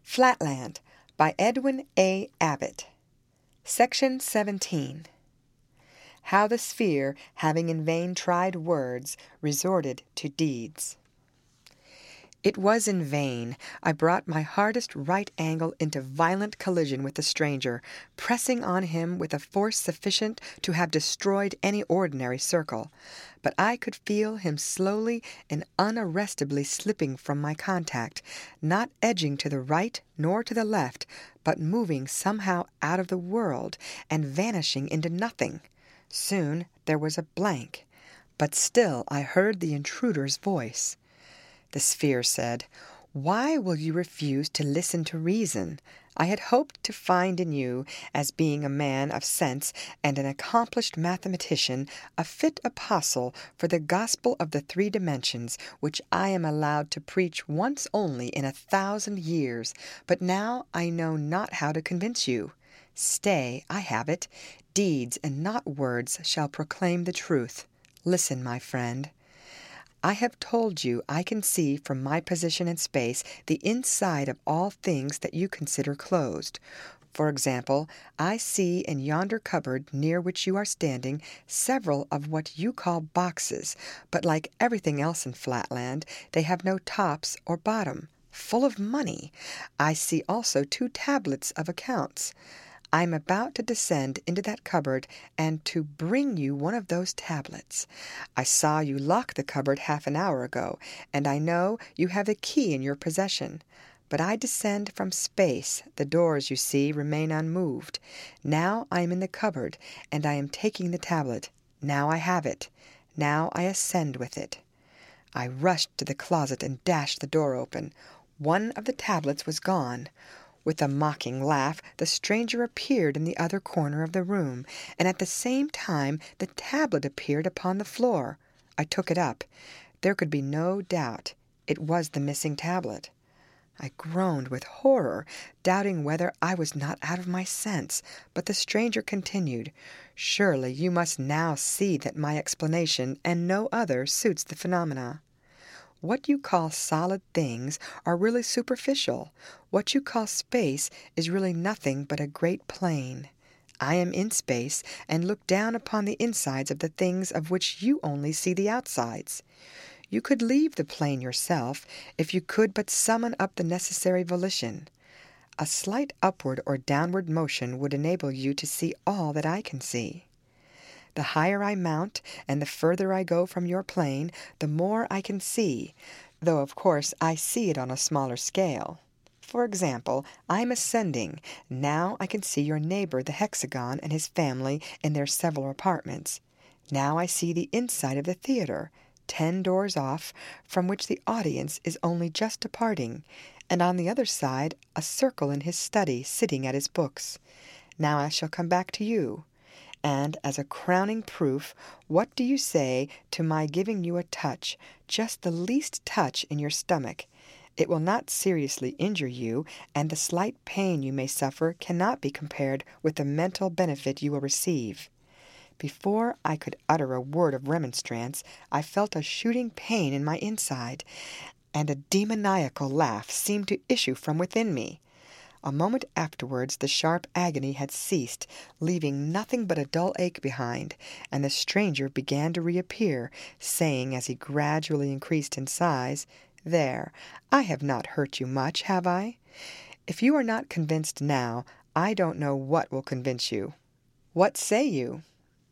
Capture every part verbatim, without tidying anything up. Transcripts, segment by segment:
Flatland by Edwin A. Abbott. Section seventeen. How the sphere, having in vain tried words, resorted to deeds. It was in vain. I brought my hardest right angle into violent collision with the stranger, pressing on him with a force sufficient to have destroyed any ordinary circle. But I could feel him slowly and unarrestably slipping from my contact, not edging to the right nor to the left, but moving somehow out of the world and vanishing into nothing. Soon there was a blank, but still I heard the intruder's voice. The sphere said, "Why will you refuse to listen to reason? I had hoped to find in you, as being a man of sense and an accomplished mathematician, a fit apostle for the gospel of the three dimensions, which I am allowed to preach once only in a thousand years. But now I know not how to convince you. Stay, I have it. Deeds and not words shall proclaim the truth. Listen, my friend. I have told you I can see from my position in space the inside of all things that you consider closed. For example, I see in yonder cupboard near which you are standing several of what you call boxes, but like everything else in Flatland, they have no tops or bottom, full of money. I see also two tablets of accounts. I am about to descend into that cupboard and to bring you one of those tablets. I saw you lock the cupboard half an hour ago, and I know you have the key in your possession. But I descend from space. The doors, you see, remain unmoved. Now I am in the cupboard, and I am taking the tablet. Now I have it. Now I ascend with it." I rushed to the closet and dashed the door open. One of the tablets was gone. With a mocking laugh, the stranger appeared in the other corner of the room, and at the same time the tablet appeared upon the floor. I took it up. There could be no doubt. It was the missing tablet. I groaned with horror, doubting whether I was not out of my sense, but the stranger continued, "Surely you must now see that my explanation, and no other, suits the phenomena. What you call solid things are really superficial. What you call space is really nothing but a great plain. I am in space, and look down upon the insides of the things of which you only see the outsides. You could leave the plain yourself, if you could but summon up the necessary volition. A slight upward or downward motion would enable you to see all that I can see. The higher I mount, and the further I go from your plane, the more I can see, though of course I see it on a smaller scale. For example, I am ascending. Now I can see your neighbor the hexagon and his family in their several apartments. Now I see the inside of the theater, ten doors off, from which the audience is only just departing, and on the other side a circle in his study sitting at his books. Now I shall come back to you. And as a crowning proof, what do you say to my giving you a touch, just the least touch in your stomach? It will not seriously injure you, and the slight pain you may suffer cannot be compared with the mental benefit you will receive." Before I could utter a word of remonstrance, I felt a shooting pain in my inside, and a demoniacal laugh seemed to issue from within me. A moment afterwards the sharp agony had ceased, leaving nothing but a dull ache behind, and the stranger began to reappear, saying as he gradually increased in size, "There, I have not hurt you much, have I? If you are not convinced now, I don't know what will convince you. What say you?"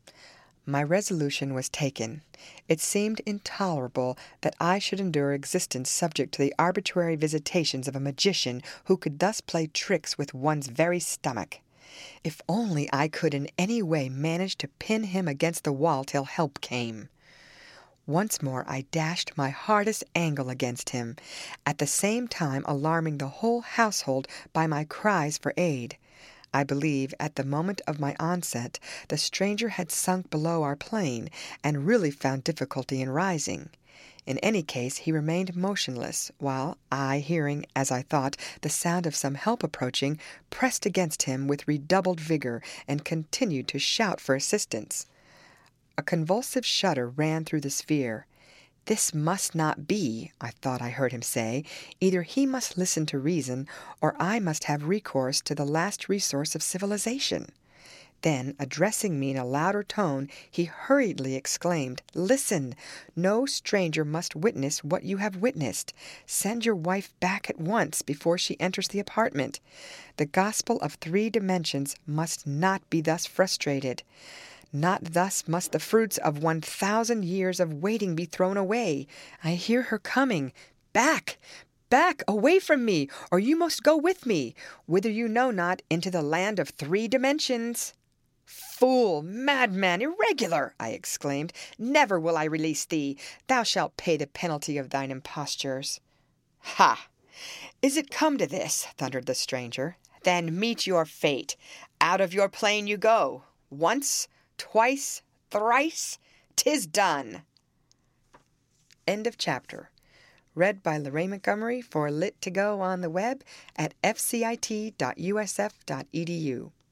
My resolution was taken. It seemed intolerable that I should endure existence subject to the arbitrary visitations of a magician who could thus play tricks with one's very stomach. If only I could in any way manage to pin him against the wall till help came. Once more I dashed my hardest angle against him, at the same time alarming the whole household by my cries for aid. I believe at the moment of my onset the stranger had sunk below our plane, and really found difficulty in rising. In any case he remained motionless, while I, hearing, as I thought, the sound of some help approaching, pressed against him with redoubled vigour, and continued to shout for assistance. A convulsive shudder ran through the sphere. This must not be, I thought I heard him say. Either he must listen to reason, or I must have recourse to the last resource of civilization. Then, addressing me in a louder tone, he hurriedly exclaimed, "Listen! No stranger must witness what you have witnessed. Send your wife back at once before she enters the apartment. The gospel of three dimensions must not be thus frustrated. Not thus must the fruits of one thousand years of waiting be thrown away. I hear her coming. Back! Back! Away from me, or you must go with me, whither you know not, into the land of three dimensions." "Fool! Madman! Irregular!" I exclaimed. "Never will I release thee. Thou shalt pay the penalty of thine impostures." "Ha! Is it come to this?" thundered the stranger. "Then meet your fate. Out of your plane you go. Once, twice, thrice, 'tis done." End of chapter. Read by Lorraine Montgomery for Lit to Go on the web at f c i t dot u s f dot e d u.